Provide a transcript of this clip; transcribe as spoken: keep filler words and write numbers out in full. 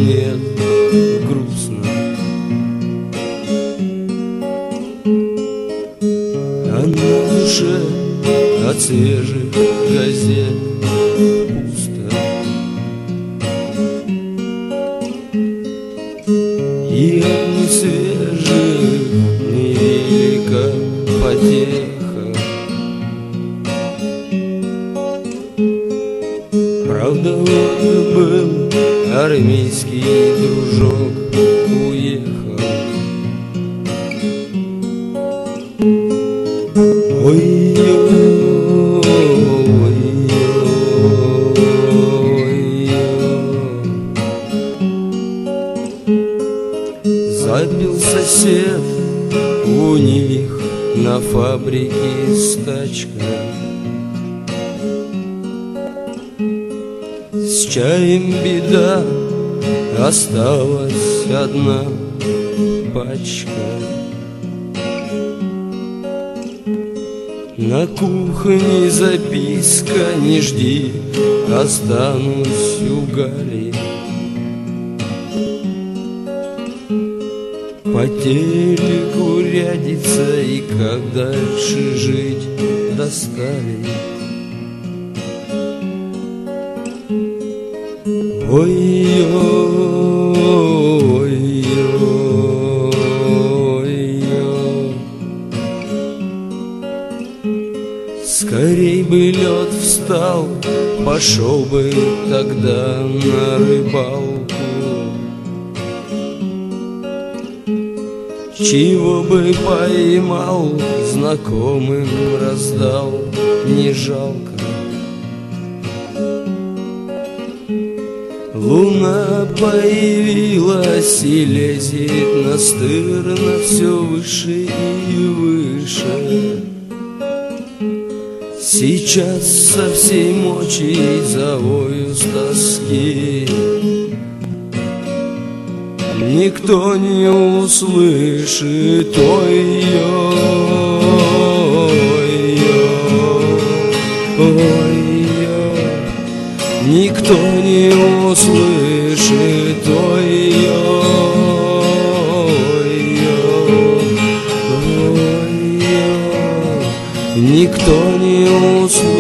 нет грустно, а на душе от свежих газет пусто. И от несвежих невелика потеха. Правда, вот был армейский дружок, уехал. Ой-ой, ой-ой, забил сосед у них на фабрике стачка. С чаем беда, осталась одна пачка. На кухне записка: не жди, останусь у Гали. По телеку рядится, и как дальше жить достали. Ой-ой, ой-ой, скорей бы лед встал, пошел бы тогда на рыбалку. Чего бы поймал, знакомым раздал, не жалко. Луна появилась и лезет настырно все выше и выше. Сейчас со всей мочи завою с тоски. Никто не услышит, ой-ой, ой-ой. Никто не услышит, ой-ой, ой-ой. Никто не услышит.